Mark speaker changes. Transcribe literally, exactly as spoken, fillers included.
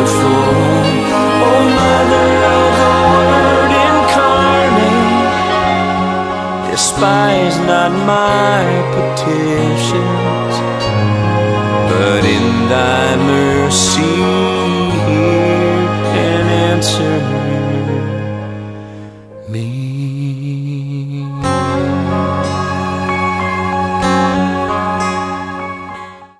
Speaker 1: beautiful. Oh, Mother of the Word incarnate, despise not my petition.